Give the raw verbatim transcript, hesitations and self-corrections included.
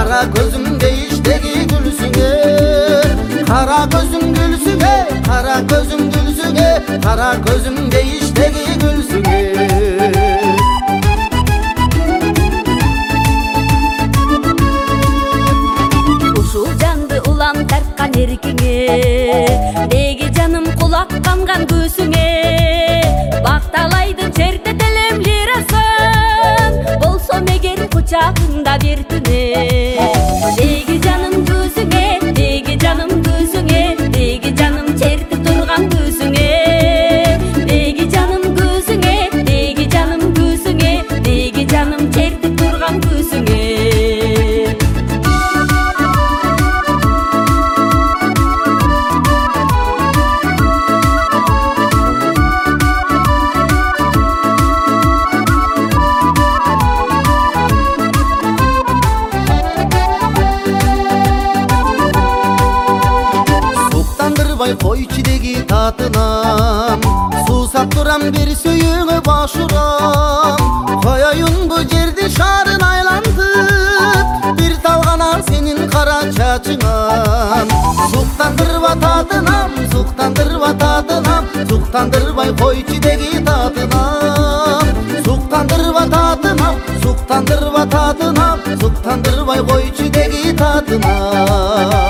Kara gözüm değişteki gülsüne. Kara gözüm gülsüne, kara gözüm gülsüne, kara gözüm değişteki gülsüne. Ушул жанды улан тарткан эркиңе, деги жаным кулак камган көзүңө. Бакталайдым чертетелем лирасын, болсом эгер кучагыңда бир түнү. Деги жаным көзүңө, деги жаным көзүңө, деги жаным чертип турган көзүңө. Деги жаным көзүңө, деги жаным көзүңө, деги жаным чертип турган көзүңө. Койчу деги татынам, суусап турам бир сүйүңө башурам. Коеюн бу жерди шарын айлантып, бир талгана сенин кара чачыңан. Суктандырып ататынам, суктандырып ататынам, суктандырбай койчу деги татынам. Суктандырып ататынам, суктандырып ататынам, суктандырбай койчу деги татынам.